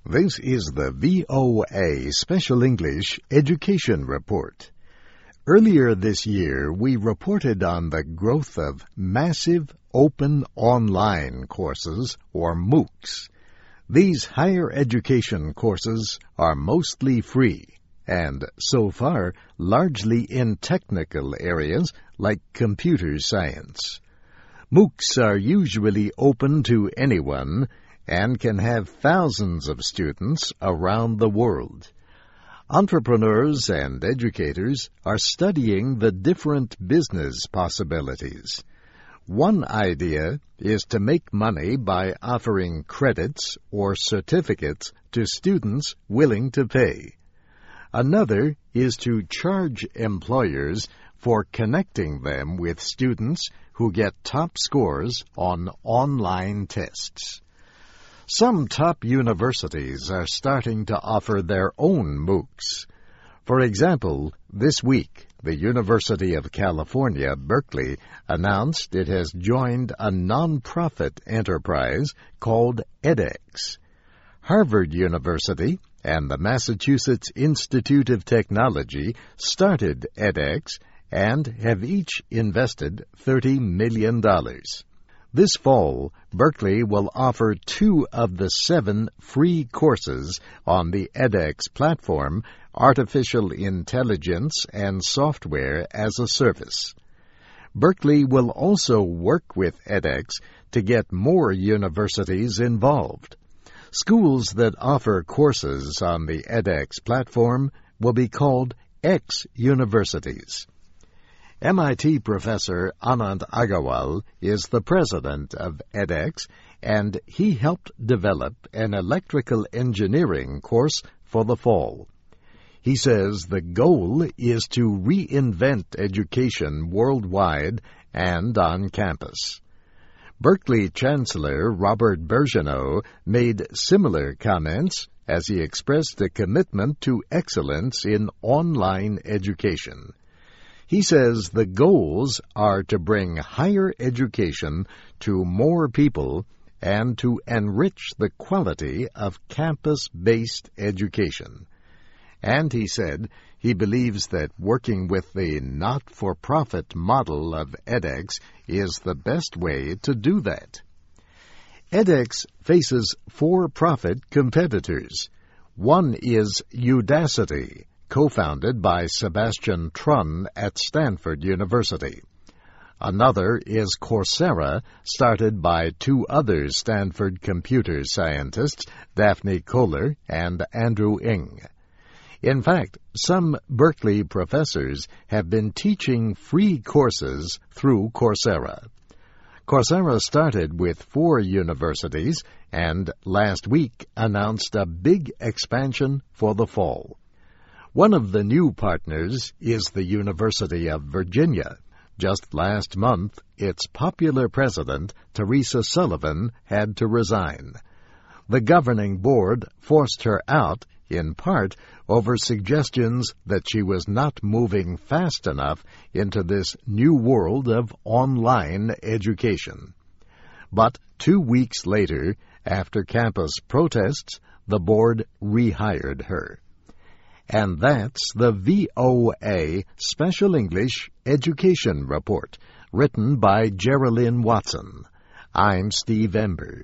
This is the VOA Special English Education Report. Earlier this year, we reported on the growth of massive open online courses, or MOOCs. These higher education courses are mostly free, and so far largely in technical areas like computer science. MOOCs are usually open to anyone and can have thousands of students around the world. Entrepreneurs and educators are studying the different business possibilities. One idea is to make money by offering credits or certificates to students willing to pay. Another is to charge employers for connecting them with students who get top scores on online tests. Some top universities are starting to offer their own MOOCs. For example, this week, the University of California, Berkeley, announced it has joined a non-profit enterprise called edX. Harvard University and the Massachusetts Institute of Technology started edX and have each invested $30 million. This fall, Berkeley will offer 2 of the 7 free courses on the edX platform, Artificial Intelligence and Software as a Service. Berkeley will also work with edX to get more universities involved. Schools that offer courses on the edX platform will be called X universities. MIT professor Anand Agarwal is the president of edX, and he helped develop an electrical engineering course for the fall. He says the goal is to reinvent education worldwide and on campus. Berkeley Chancellor Robert Birgeneau made similar comments as he expressed a commitment to excellence in online education. He says the goals are to bring higher education to more people and to enrich the quality of campus-based education. And he said he believes that working with the not-for-profit model of edX is the best way to do that. edX faces for-profit competitors. One is Udacity, co-founded by Sebastian Trun at Stanford University. Another is Coursera, started by 2 other Stanford computer scientists, Daphne Koller and Andrew Ng. In fact, some Berkeley professors have been teaching free courses through Coursera. Coursera started with 4 universities and last week announced a big expansion for the fall. One of the new partners is the University of Virginia. Just last month, its popular president, Teresa Sullivan, had to resign. The governing board forced her out, in part, over suggestions that she was not moving fast enough into this new world of online education. But 2 weeks later, after campus protests, the board rehired her. And that's the VOA Special English Education Report, written by Geraldine Watson. I'm Steve Ember.